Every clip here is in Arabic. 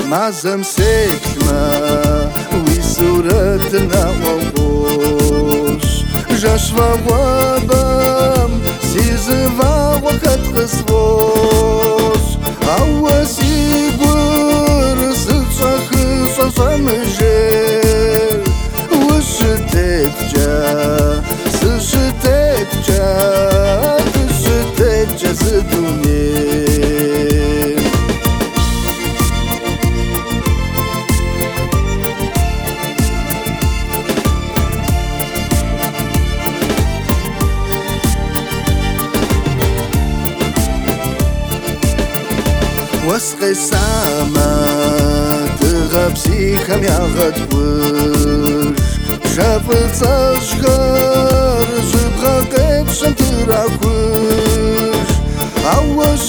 معزم سكمة وصورتنا وغوش جشوا وبام سيزفا وقت قصوش عواسي قرص الشخص صمجير وشتت جا سشتت جا تشتت جا زدوني وسقي السما تغبسي خم ياغد وش شافل صشغر جبغا قيب شمتراكوش عوش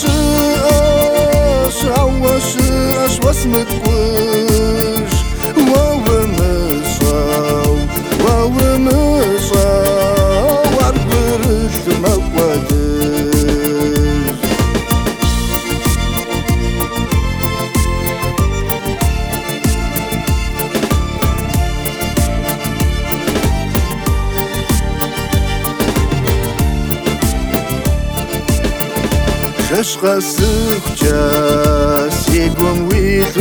عوش واسمت كوش واو مصاو وعربرت مقودش ششقا سخجا سيقوم ويثو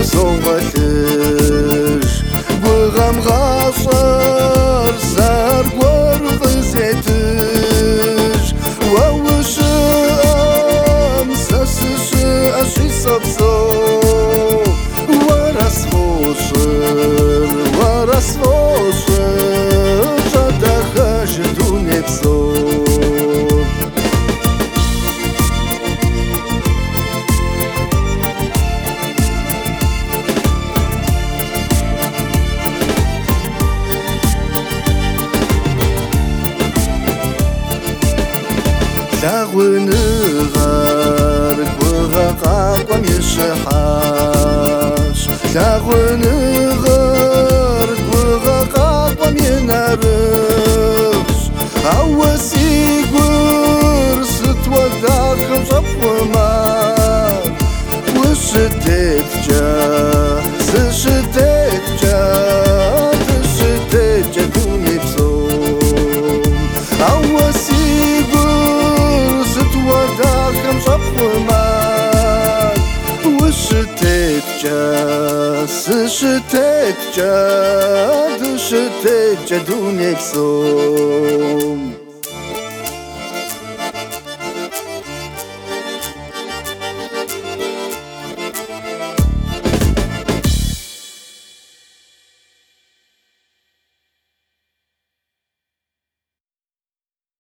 صوتش بغم غاصر سار ورق زيتش ووش أمسسش أشي صبصو ورس فوشر جدا خشدو نفسو لاغونغار بغاقاقم يشحاش لاغونغار بغاقاقم ينارش عواسي قرص توداخم شبومار وشتت جا سشتت جا تشتت جا دوني بصوم عواسي وداخم صفومان وشتت جا سشتت جا دشتت جا دوني بصوم